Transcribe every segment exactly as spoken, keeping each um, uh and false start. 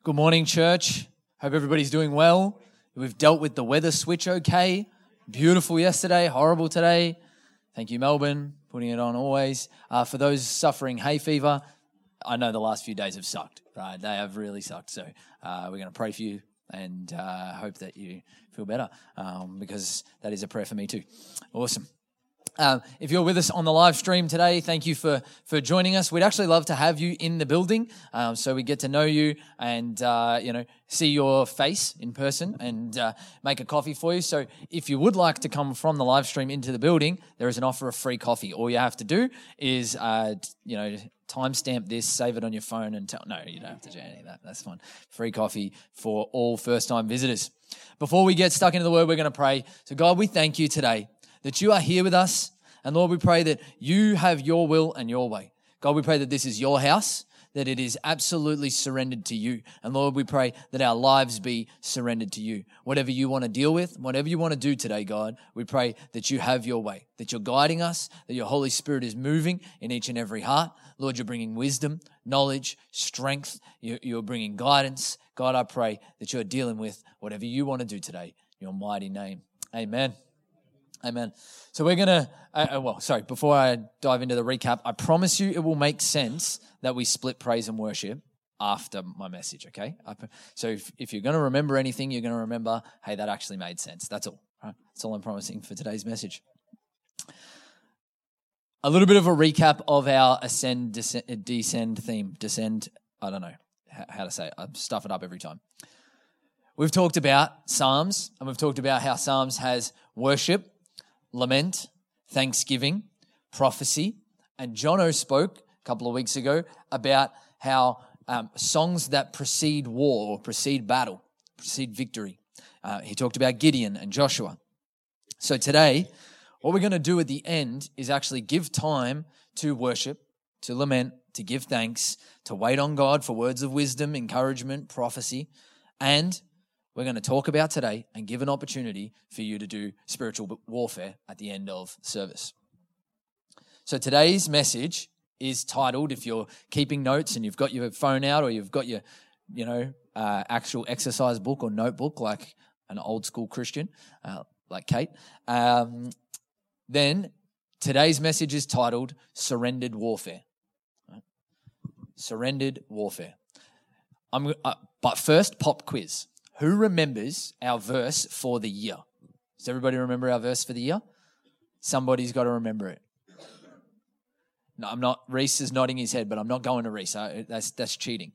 Good morning, church. Hope everybody's doing well. We've dealt with the weather switch okay. Beautiful yesterday, horrible today. Thank you, Melbourne, putting it on always. Uh, for those suffering hay fever, I know the last few days have sucked, right? They have really sucked. So uh, we're going to pray for you and uh, hope that you feel better um, because that is a prayer for me too. Awesome. Um, if you're with us on the live stream today, thank you for, for joining us. We'd actually love to have you in the building um, so we get to know you and, uh, you know, see your face in person and uh, make a coffee for you. So if you would like to come from the live stream into the building, there is an offer of free coffee. All you have to do is, uh, you know, timestamp this, save it on your phone and tell, no, you don't have to do any of that. That's fine. Free coffee for all first-time visitors. Before we get stuck into the word, we're going to pray. So God, we thank you today that you are here with us. And Lord, we pray that you have your will and your way. God, we pray that this is your house, that it is absolutely surrendered to you. And Lord, we pray that our lives be surrendered to you. Whatever you want to deal with, whatever you want to do today, God, we pray that you have your way, that you're guiding us, that your Holy Spirit is moving in each and every heart. Lord, you're bringing wisdom, knowledge, strength. You're bringing guidance. God, I pray that you're dealing with whatever you want to do today in your mighty name. Amen. Amen. So we're going to, uh, well, sorry, before I dive into the recap, I promise you it will make sense that we split praise and worship after my message, okay? So if, if you're going to remember anything, you're going to remember, hey, that actually made sense. That's all. Right? That's all I'm promising for today's message. A little bit of a recap of our ascend, descend, descend theme. Descend, I don't know how to say it. I stuff it up every time. We've talked about Psalms, and we've talked about how Psalms has worship, lament, thanksgiving, prophecy. And Jono spoke a couple of weeks ago about how um, songs that precede war or precede battle, precede victory. Uh, he talked about Gideon and Joshua. So today, what we're going to do at the end is actually give time to worship, to lament, to give thanks, to wait on God for words of wisdom, encouragement, prophecy, and we're going to talk about today and give an opportunity for you to do spiritual warfare at the end of service. So today's message is titled, if you're keeping notes and you've got your phone out or you've got your, you know, uh, actual exercise book or notebook like an old school Christian, uh, like Kate, um, then today's message is titled Surrendered Warfare. Right? Surrendered Warfare. I'm, uh, but first, pop quiz. Who remembers our verse for the year? Does everybody remember our verse for the year? Somebody's got to remember it. No, I'm not. Reese is nodding his head, but I'm not going to Reese. I, that's that's cheating.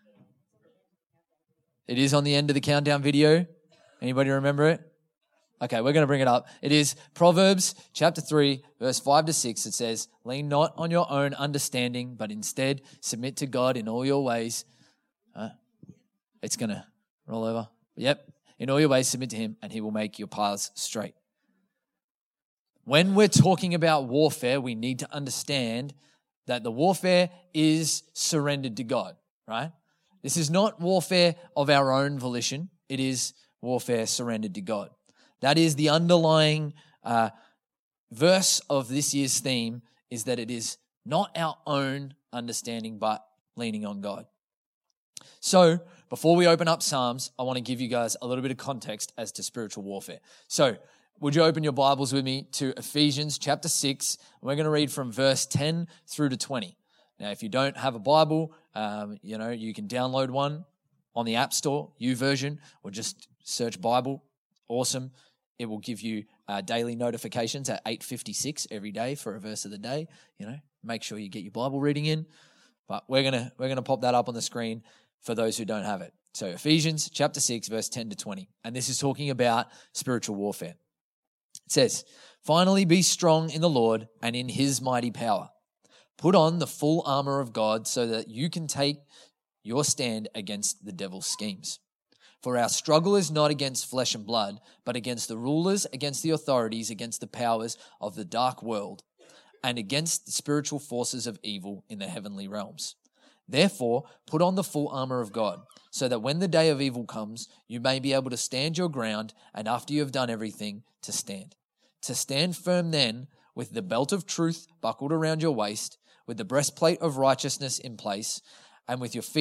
It is on the end of the countdown video. Anybody remember it? Okay, we're going to bring it up. It is Proverbs chapter three, verse five to six. It says, "Lean not on your own understanding, but instead submit to God in all your ways." Uh, it's going to roll over. Yep. In all your ways, submit to him, and he will make your paths straight. When we're talking about warfare, we need to understand that the warfare is surrendered to God, right? This is not warfare of our own volition. It is warfare surrendered to God. That is the underlying uh, verse of this year's theme, is that it is not our own understanding, but leaning on God. So, before we open up Psalms, I want to give you guys a little bit of context as to spiritual warfare. So, would you open your Bibles with me to Ephesians chapter six? We're going to read from verse ten through to twenty. Now, if you don't have a Bible, um, you know, you can download one on the App Store, YouVersion, or just search Bible. Awesome. It will give you uh, daily notifications at eight fifty-six every day for a verse of the day. You know, make sure you get your Bible reading in. But we're gonna we're gonna pop that up on the screen for those who don't have it. So Ephesians chapter six, verse ten to twenty. And this is talking about spiritual warfare. It says, "Finally be strong in the Lord and in his mighty power. Put on the full armor of God so that you can take your stand against the devil's schemes. For our struggle is not against flesh and blood, but against the rulers, against the authorities, against the powers of the dark world, and against the spiritual forces of evil in the heavenly realms. Therefore, put on the full armor of God, so that when the day of evil comes, you may be able to stand your ground, and after you have done everything, to stand. To stand firm then, with the belt of truth buckled around your waist, with the breastplate of righteousness in place, and with your feet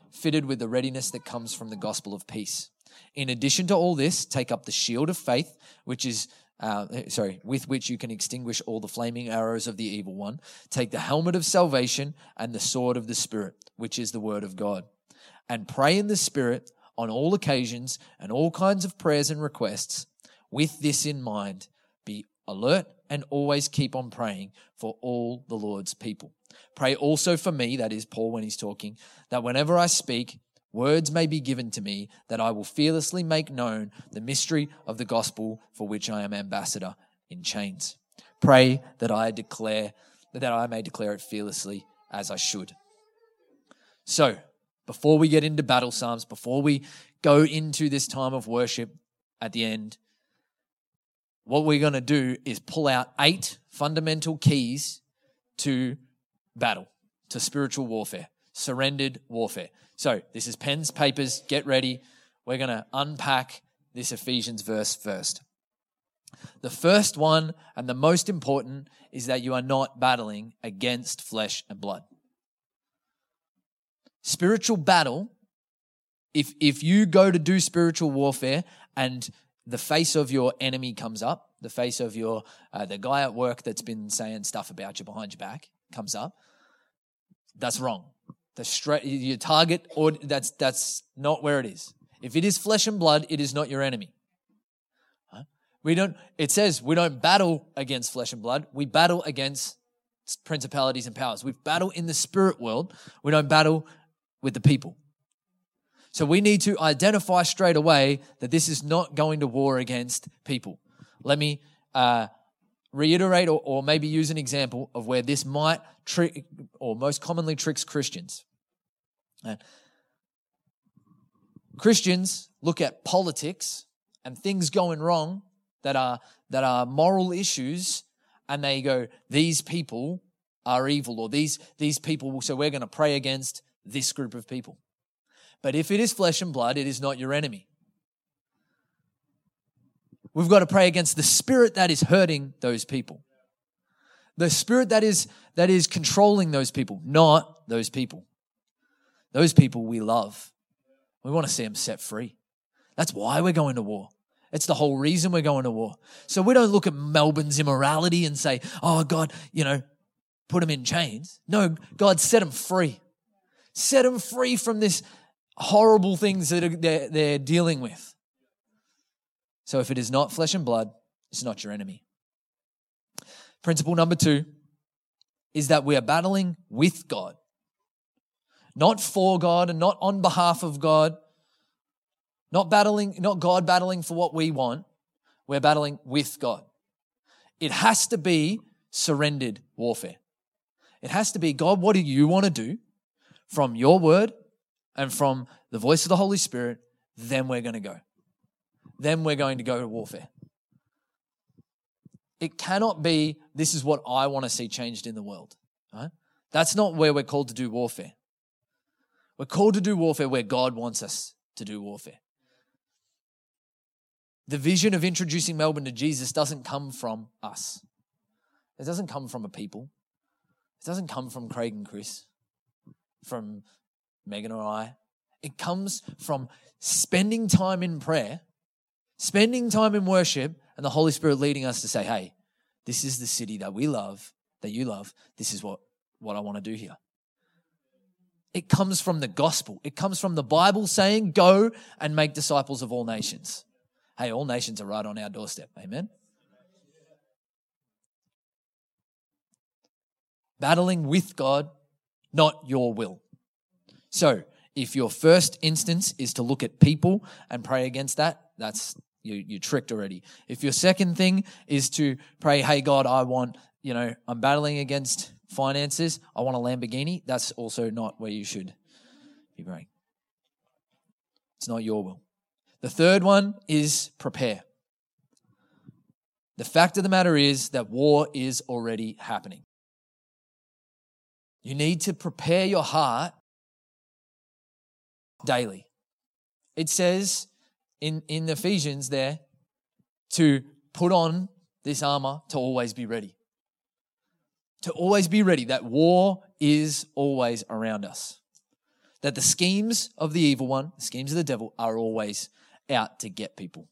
fitted with the readiness that comes from the gospel of peace. In addition to all this, take up the shield of faith, which is Uh, sorry, with which you can extinguish all the flaming arrows of the evil one. Take the helmet of salvation and the sword of the Spirit, which is the word of God. And pray in the Spirit on all occasions and all kinds of prayers and requests. With this in mind, be alert and always keep on praying for all the Lord's people. Pray also for me, that is Paul when he's talking, that whenever I speak, words may be given to me, that I will fearlessly make known the mystery of the gospel for which I am ambassador in chains. Pray that I declare, that I may declare it fearlessly as I should. So, before we get into battle psalms, before we go into this time of worship at the end, what we're going to do is pull out eight fundamental keys to battle, to spiritual warfare, surrendered warfare. So this is pens, papers, get ready. We're going to unpack this Ephesians verse first. The first one and the most important is that you are not battling against flesh and blood. Spiritual battle, if, if you go to do spiritual warfare and the face of your enemy comes up, the face of your uh, the guy at work that's been saying stuff about you behind your back comes up, that's wrong. The straight, your target, or that's that's not where it is. If it is flesh and blood, it is not your enemy. Huh? We don't. It says we don't battle against flesh and blood. We battle against principalities and powers. We battle in the spirit world. We don't battle with the people. So we need to identify straight away that this is not going to war against people. Let me uh, reiterate or, or maybe use an example of where this might trick or most commonly tricks Christians. Uh, Christians look at politics and things going wrong that are that are moral issues, and they go, these people are evil, or these these people, so we're going to pray against this group of people. But if it is flesh and blood, it is not your enemy. We've got to pray against the spirit that is hurting those people. The spirit that is that is controlling those people, not those people. Those people we love. We want to see them set free. That's why we're going to war. It's the whole reason we're going to war. So we don't look at Melbourne's immorality and say, oh, God, you know, put them in chains. No, God, set them free. Set them free from this horrible things that are, they're, they're dealing with. So if it is not flesh and blood, it's not your enemy. Principle number two is that we are battling with God. Not for God and not on behalf of God. Not battling, not God battling for what we want. We're battling with God. It has to be surrendered warfare. It has to be, God, what do you want to do from your word and from the voice of the Holy Spirit? Then we're going to go. Then we're going to go to warfare. It cannot be, this is what I want to see changed in the world. Right? That's not where we're called to do warfare. We're called to do warfare where God wants us to do warfare. The vision of introducing Melbourne to Jesus doesn't come from us. It doesn't come from a people. It doesn't come from Craig and Chris, from Megan or I. It comes from spending time in prayer, spending time in worship, and the Holy Spirit leading us to say, hey, this is the city that we love, that you love. This is what, what I want to do here. It comes from the gospel. It comes from the Bible saying, go and make disciples of all nations. Hey, all nations are right on our doorstep. Amen? Battling with God, not your will. So, if your first instance is to look at people and pray against that, that's you, you're tricked already. If your second thing is to pray, hey, God, I want, you know, I'm battling against finances, I want a Lamborghini, that's also not where you should be praying. It's not your will. The third one is prepare. The fact of the matter is that war is already happening. You need to prepare your heart daily. It says in, in Ephesians there to put on this armor to always be ready. To always be ready. That war is always around us. that the schemes of the evil one, the schemes of the devil, are always out to get people.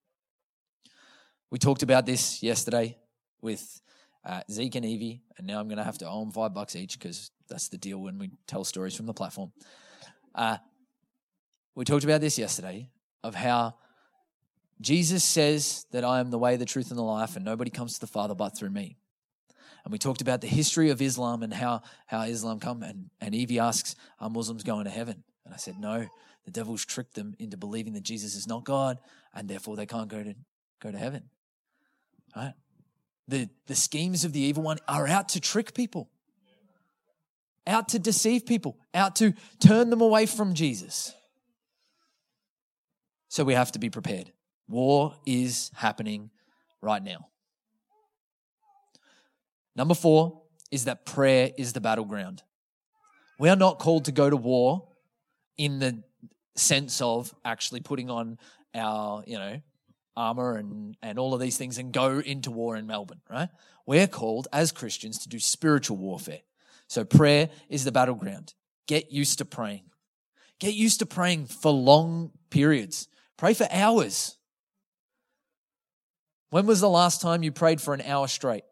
We talked about this yesterday with uh, Zeke and Evie, and now I'm going to have to owe them five bucks each because that's the deal when we tell stories from the platform. Uh, we talked about this yesterday of how Jesus says that I am the way, the truth, and the life, and nobody comes to the Father but through me. And we talked about the history of Islam and how, how Islam come. And, and Evie asks, are Muslims going to heaven? And I said, no, the devil's tricked them into believing that Jesus is not God, and therefore they can't go to go to heaven. Right? The, the schemes of the evil one are out to trick people, out to deceive people, out to turn them away from Jesus. So we have to be prepared. War is happening right now. Number four is that prayer is the battleground. We are not called to go to war in the sense of actually putting on our, you know, armor and, and all of these things and go into war in Melbourne, right? We're called as Christians to do spiritual warfare. So prayer is the battleground. Get used to praying. Get used to praying for long periods. Pray for hours. When was the last time you prayed for an hour straight?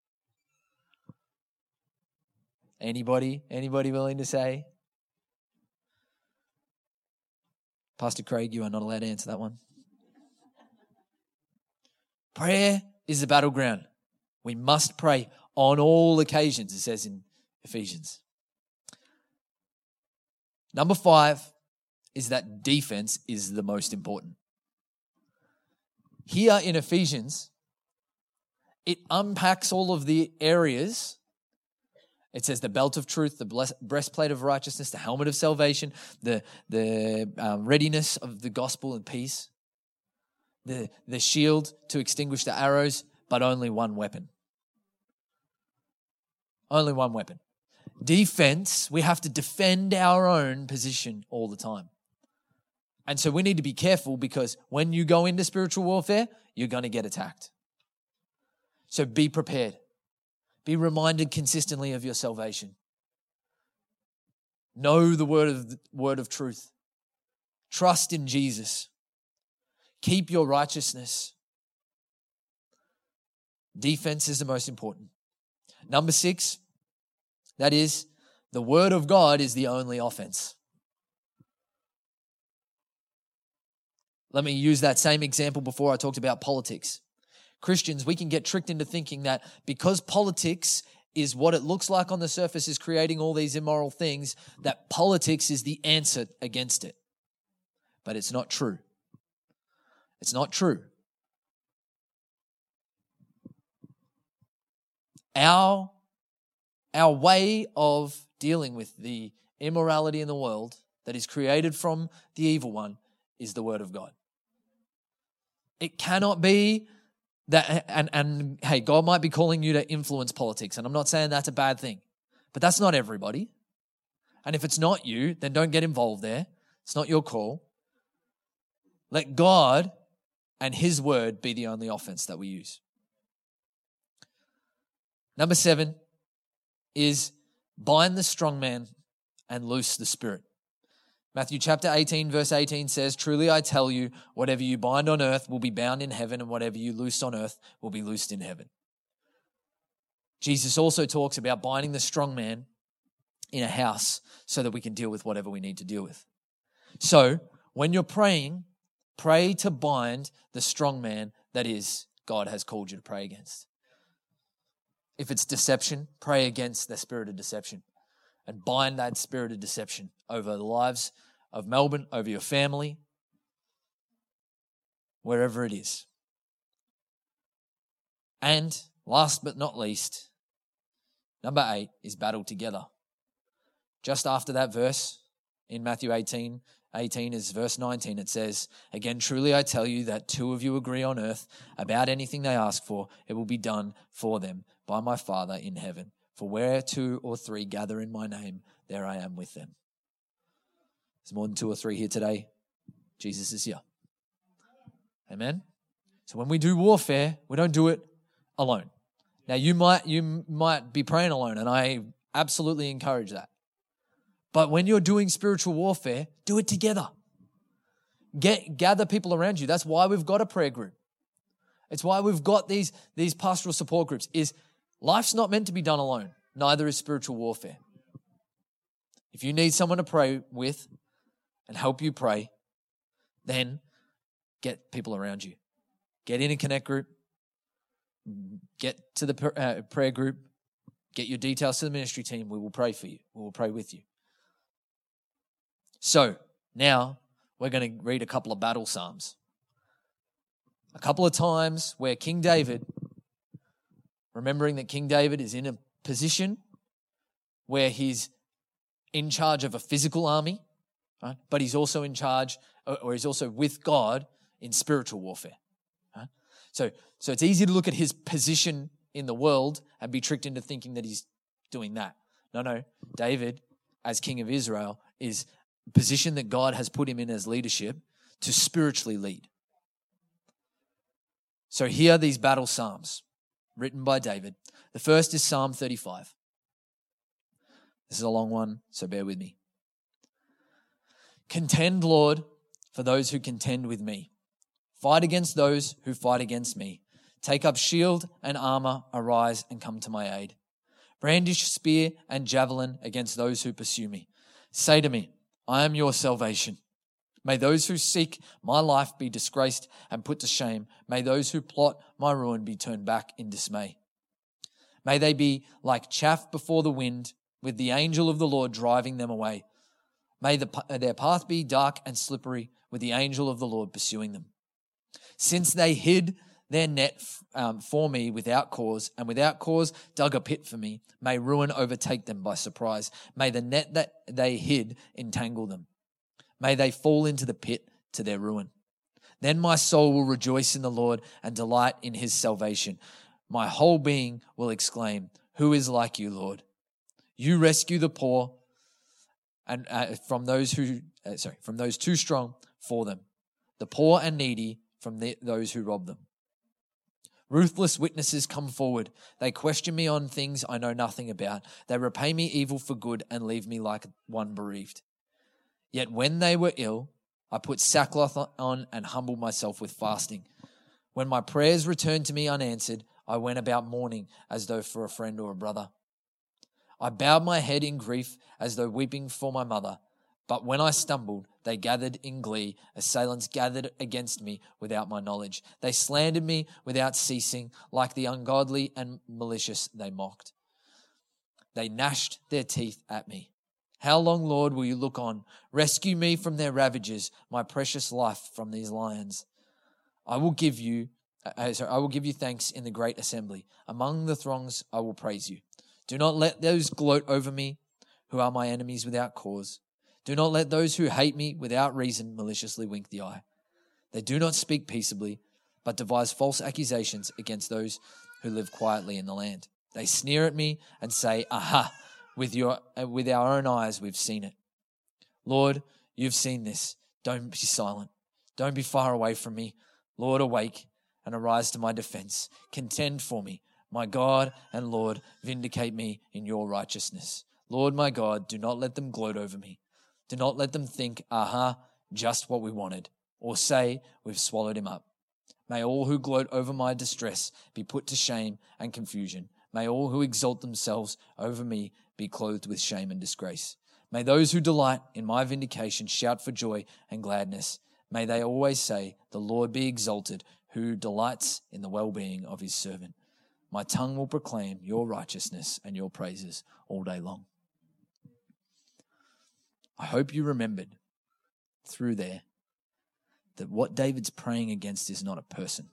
Anybody? Anybody willing to say? Pastor Craig, you are not allowed to answer that one. Prayer is the battleground. We must pray on all occasions, it says in Ephesians. Number five is that defense is the most important. Here in Ephesians, it unpacks all of the areas. It says the belt of truth, the breastplate of righteousness, the helmet of salvation, the, the um, readiness of the gospel and peace, the, the shield to extinguish the arrows, but only one weapon. Only one weapon. Defense, we have to defend our own position all the time. And so we need to be careful because when you go into spiritual warfare, you're going to get attacked. So be prepared. Be reminded consistently of your salvation. Know the word of, word of truth. Trust in Jesus. Keep your righteousness. Defense is the most important. Number six, that is, the word of God is the only offense. Let me use that same example before I talked about politics. Christians, we can get tricked into thinking that because politics is what it looks like on the surface is creating all these immoral things, that politics is the answer against it. But it's not true. It's not true. Our, our way of dealing with the immorality in the world that is created from the evil one is the word of God. It cannot be that, and, and hey, God might be calling you to influence politics, and I'm not saying that's a bad thing, but that's not everybody. And if it's not you, then don't get involved there. It's not your call. Let God and His word be the only offense that we use. Number seven is bind the strong man and loose the spirit. Matthew chapter eighteen, verse eighteen says, truly I tell you, whatever you bind on earth will be bound in heaven, and whatever you loose on earth will be loosed in heaven. Jesus also talks about binding the strong man in a house so that we can deal with whatever we need to deal with. So when you're praying, pray to bind the strong man that is God has called you to pray against. If it's deception, pray against the spirit of deception and bind that spirit of deception over the lives of Melbourne, over your family, wherever it is. And last but not least, number eight is battle together. Just after that verse in Matthew eighteen, eighteen is verse nineteen. It says, again, truly I tell you that two of you agree on earth about anything they ask for, it will be done for them by my Father in heaven. For where two or three gather in my name, there I am with them. There's more than two or three here today. Jesus is here. Amen? So when we do warfare, we don't do it alone. Now you might you might be praying alone, and I absolutely encourage that. But when you're doing spiritual warfare, do it together. Get, gather people around you. That's why we've got a prayer group. It's why we've got these, these pastoral support groups. Is life's not meant to be done alone. Neither is spiritual warfare. If you need someone to pray with and help you pray, then get people around you. Get in a connect group. Get to the uh, prayer group. Get your details to the ministry team. We will pray for you. We will pray with you. So now we're going to read a couple of battle psalms. A couple of times where King David, remembering that King David is in a position where he's in charge of a physical army, right? But he's also in charge, or he's also with God in spiritual warfare. Right? So, so it's easy to look at his position in the world and be tricked into thinking that he's doing that. No, no. David, as king of Israel, is a position that God has put him in as leadership to spiritually lead. So here are these battle psalms written by David. The first is Psalm thirty-five. This is a long one, so bear with me. Contend, Lord, for those who contend with me. Fight against those who fight against me. Take up shield and armor, arise and come to my aid. Brandish spear and javelin against those who pursue me. Say to me, I am your salvation. May those who seek my life be disgraced and put to shame. May those who plot my ruin be turned back in dismay. May they be like chaff before the wind, with the angel of the Lord driving them away. May the, their path be dark and slippery, with the angel of the Lord pursuing them. Since they hid their net um, for me without cause, and without cause dug a pit for me, may ruin overtake them by surprise. May the net that they hid entangle them. May they fall into the pit to their ruin. Then my soul will rejoice in the Lord and delight in his salvation. My whole being will exclaim, who is like you, Lord? You rescue the poor and uh, from those who uh, sorry, from those too strong for them, the poor and needy from the, those who rob them. Ruthless witnesses come forward. They question me on things I know nothing about. They repay me evil for good and leave me like one bereaved. Yet when they were ill, I put sackcloth on and humbled myself with fasting. When my prayers returned to me unanswered, I went about mourning as though for a friend or a brother. I bowed my head in grief as though weeping for my mother. But when I stumbled, they gathered in glee. Assailants gathered against me without my knowledge. They slandered me without ceasing. Like the ungodly and malicious, they mocked. They gnashed their teeth at me. How long, Lord, will you look on? Rescue me from their ravages, my precious life from these lions. I will give you, uh, sorry, I will give you thanks in the great assembly. Among the throngs, I will praise you. Do not let those gloat over me who are my enemies without cause. Do not let those who hate me without reason maliciously wink the eye. They do not speak peaceably, but devise false accusations against those who live quietly in the land. They sneer at me and say, aha, with your with our own eyes we've seen it. Lord, you've seen this. Don't be silent. Don't be far away from me. Lord, awake and arise to my defense. Contend for me. My God and Lord, vindicate me in your righteousness. Lord, my God, do not let them gloat over me. Do not let them think, aha, just what we wanted, or say, we've swallowed him up. May all who gloat over my distress be put to shame and confusion. May all who exalt themselves over me be clothed with shame and disgrace. May those who delight in my vindication shout for joy and gladness. May they always say, the Lord be exalted, who delights in the well-being of his servant. My tongue will proclaim your righteousness and your praises all day long. I hope you remembered through there that what David's praying against is not a person.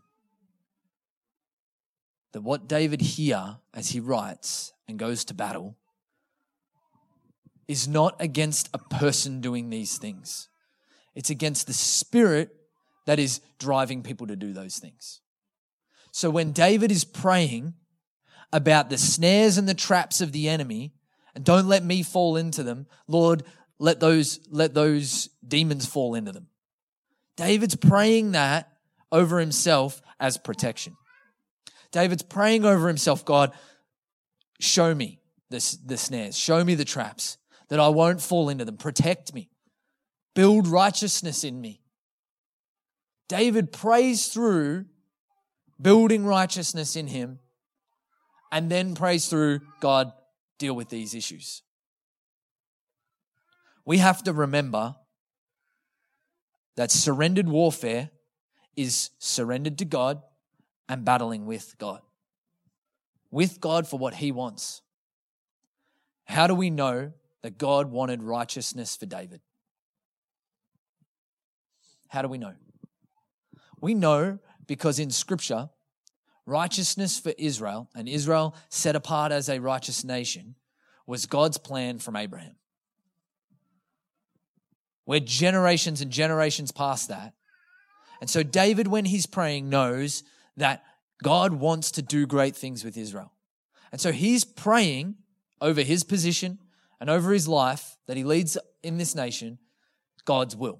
That what David here, as he writes and goes to battle, is not against a person doing these things. It's against the spirit that is driving people to do those things. So when David is praying about the snares and the traps of the enemy, and don't let me fall into them, Lord, let those, let those demons fall into them. David's praying that over himself as protection. David's praying over himself, God, show me this, the snares, show me the traps. that I won't fall into them. Protect me. Build righteousness in me. David prays through building righteousness in him and then prays through, God, deal with these issues. We have to remember that surrendered warfare is surrendered to God and battling with God. With God for what he wants. How do we know that God wanted righteousness for David? How do we know? We know because in Scripture, righteousness for Israel, and Israel set apart as a righteous nation, was God's plan from Abraham. We're generations and generations past that. And so David, when he's praying, knows that God wants to do great things with Israel. And so he's praying over his position and over his life that he leads in this nation, God's will.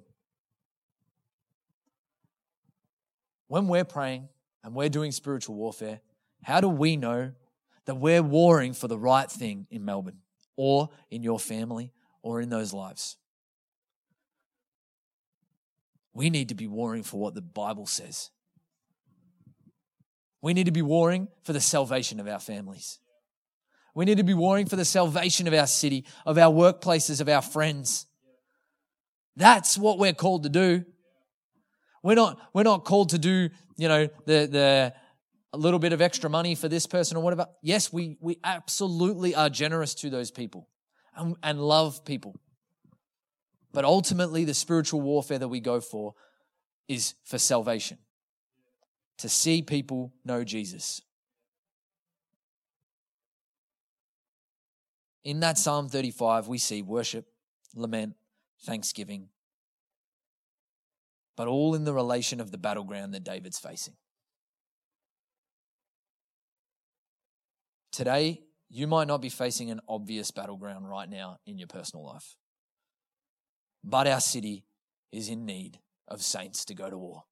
When we're praying and we're doing spiritual warfare, how do we know that we're warring for the right thing in Melbourne or in your family or in those lives? We need to be warring for what the Bible says. We need to be warring for the salvation of our families. We need to be warring for the salvation of our city, of our workplaces, of our friends. That's what we're called to do. We're not, we're not called to do, you know, the, the, a little bit of extra money for this person or whatever. Yes, we, we absolutely are generous to those people and, and love people. But ultimately, the spiritual warfare that we go for is for salvation. To see people know Jesus. In that Psalm thirty-five, we see worship, lament, thanksgiving, but all in the relation of the battleground that David's facing. Today, you might not be facing an obvious battleground right now in your personal life, but our city is in need of saints to go to war.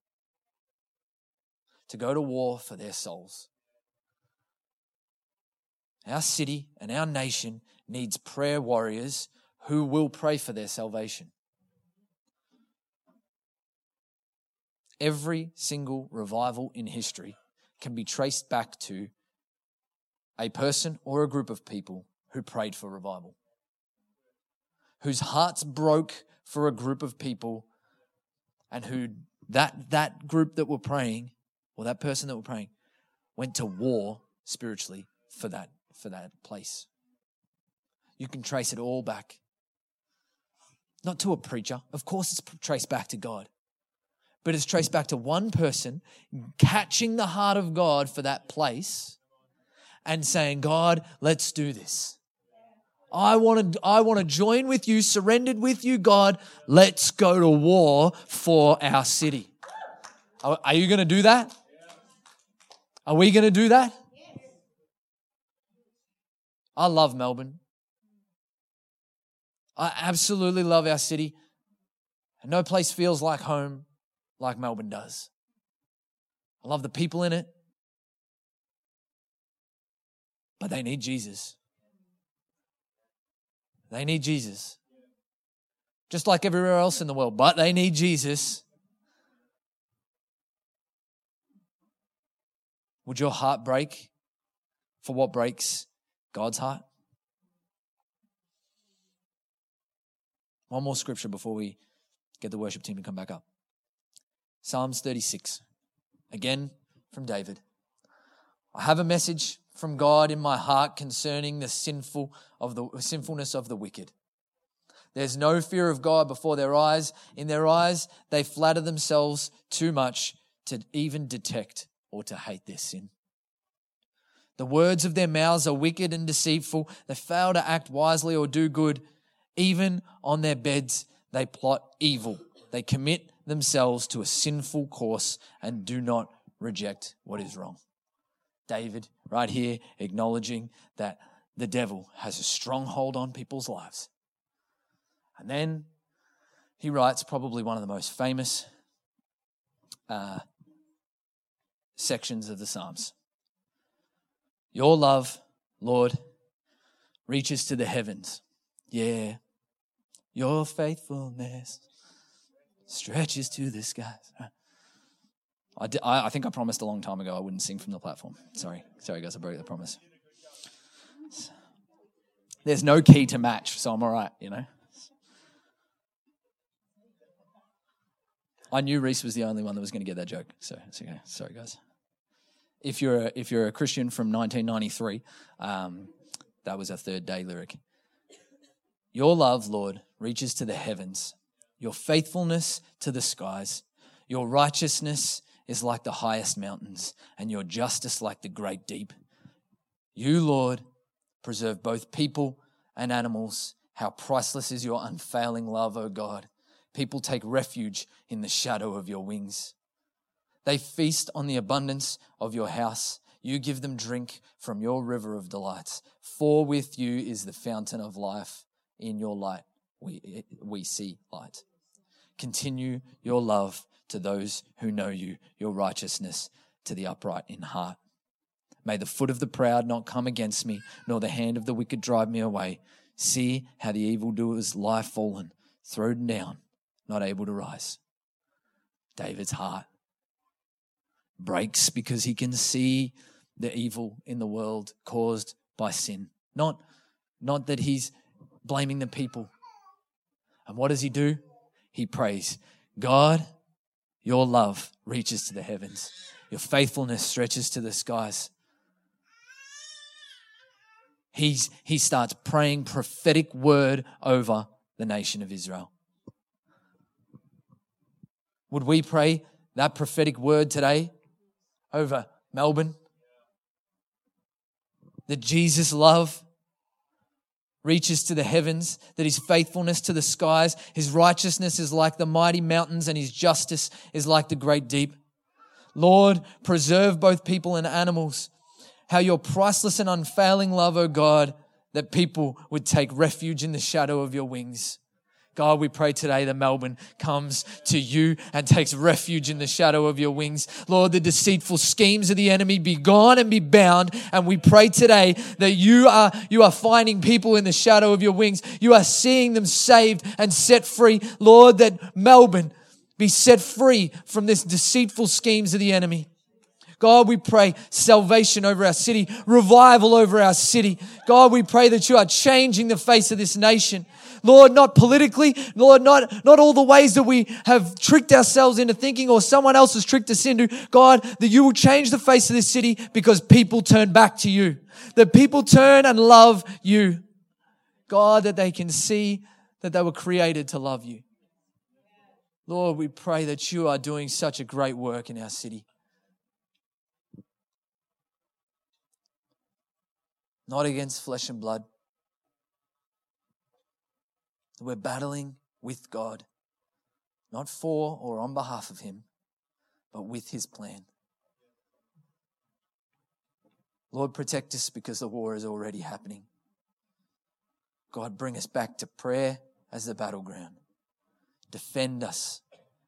To go to war for their souls. Our city and our nation needs prayer warriors who will pray for their salvation. Every single revival in history can be traced back to a person or a group of people who prayed for revival, whose hearts broke for a group of people, and who that, that group that were praying, or that person that were praying, went to war spiritually for that, for that place. You can trace it all back. Not to a preacher. Of course it's traced back to God. But it's traced back to one person catching the heart of God for that place and saying, God, let's do this. I want to, I want to join with you, surrendered with you, God. Let's go to war for our city. Are, are you going to do that? Are we going to do that? I love Melbourne. I absolutely love our city. And no place feels like home like Melbourne does. I love the people in it. But they need Jesus. They need Jesus. Just like everywhere else in the world, but they need Jesus. Would your heart break for what breaks God's heart? One more scripture before we get the worship team to come back up. Psalms thirty-six, again from David. I have a message from God in my heart concerning the sinful of the sinfulness of the wicked. There's no fear of God before their eyes. In their eyes, they flatter themselves too much to even detect or to hate their sin. The words of their mouths are wicked and deceitful. They fail to act wisely or do good. Even on their beds, they plot evil. They commit themselves to a sinful course and do not reject what is wrong. David, right here, acknowledging that the devil has a stronghold on people's lives. And then he writes probably one of the most famous uh, sections of the Psalms. Your love, Lord, reaches to the heavens. Yeah, Your faithfulness stretches to the skies. I, did, I, I think I promised a long time ago I wouldn't sing from the platform. Sorry. Sorry, guys. I broke the promise. There's no key to match, so I'm all right, you know. I knew Reese was the only one that was going to get that joke. So it's okay. Sorry, guys. If you're a, if you're a Christian from nineteen ninety-three, um, that was a third day lyric. Your love, Lord, reaches to the heavens. Your faithfulness to the skies. Your righteousness is like the highest mountains, and your justice like the great deep. You, Lord, preserve both people and animals. How priceless is your unfailing love, O God. People take refuge in the shadow of your wings. They feast on the abundance of your house. You give them drink from your river of delights. For with you is the fountain of life. In your light we, we see light. Continue your love to those who know you, your righteousness to the upright in heart. May the foot of the proud not come against me, nor the hand of the wicked drive me away. See how the evildoers lie fallen, thrown down, not able to rise. David's heart breaks because he can see the evil in the world caused by sin. Not, not that he's blaming the people. And what does he do? He prays, God, your love reaches to the heavens. Your faithfulness stretches to the skies. He's, he starts praying prophetic word over the nation of Israel. Would we pray that prophetic word today over Melbourne? That Jesus' love reaches to the heavens, that his faithfulness to the skies, his righteousness is like the mighty mountains, and his justice is like the great deep. Lord, preserve both people and animals. How your priceless and unfailing love, O God, that people would take refuge in the shadow of your wings. God, we pray today that Melbourne comes to you and takes refuge in the shadow of your wings. Lord, the deceitful schemes of the enemy be gone and be bound. And we pray today that you are, you are finding people in the shadow of your wings. You are seeing them saved and set free. Lord, that Melbourne be set free from this deceitful schemes of the enemy. God, we pray salvation over our city, revival over our city. God, we pray that you are changing the face of this nation. Lord, not politically, Lord, not, not all the ways that we have tricked ourselves into thinking or someone else has tricked us into. God, that you will change the face of this city because people turn back to you. That people turn and love you. God, that they can see that they were created to love you. Lord, we pray that you are doing such a great work in our city. Not against flesh and blood. We're battling with God, not for or on behalf of him, but with his plan. Lord, protect us because the war is already happening. God, bring us back to prayer as the battleground. Defend us.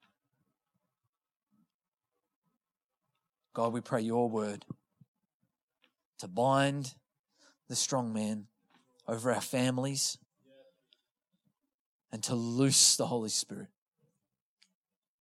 God, we pray your word to bind the strong man over our families and to loose the Holy Spirit.